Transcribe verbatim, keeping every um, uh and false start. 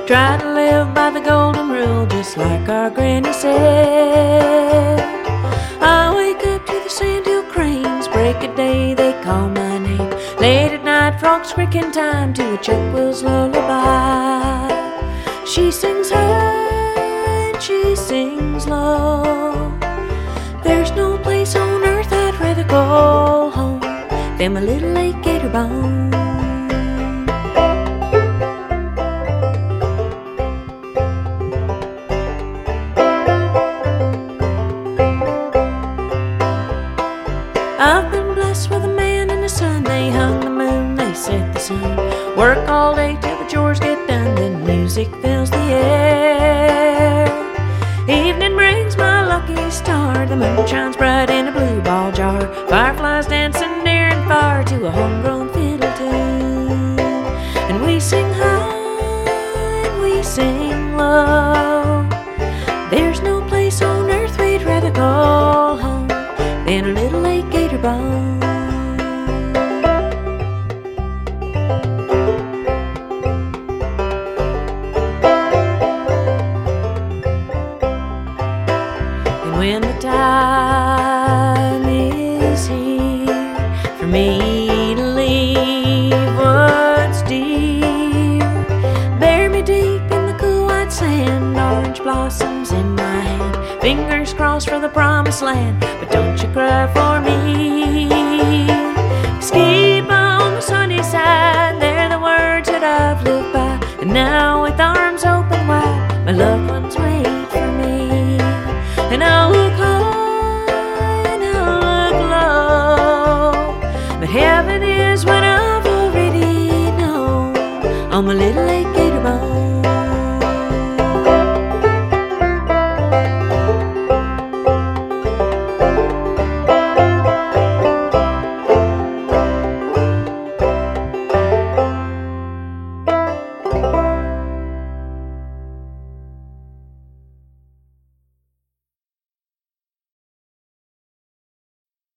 Try to live by the golden rule, just like our granny said. I wake up to the sandhill cranes, break a day, they call my name. Late at night, frogs creaking time to a chuckwill's lullaby. She sings high and she sings low. There's no place on earth I'd rather go home than my little Lake Gator Bone. I've been blessed with a man and a son. They hung the moon, they set the sun. Work all day till the chores get done, then music fills the air. Evening brings my lucky star. The moon shines bright in a blue ball jar. Fireflies dancing near and far to a homegrown fiddle tune. And we sing high and we sing low. There's no place on earth we'd rather call home than a little Lake Gator Bone. And when the time is here for me to leave what's dear, bury me deep in the cool white sand, orange blossoms in my hand, fingers crossed for the promised land. But don't you cry for me, 'cause keep on the sunny side. They're the words that I've lived by, and now with arms open wide, my love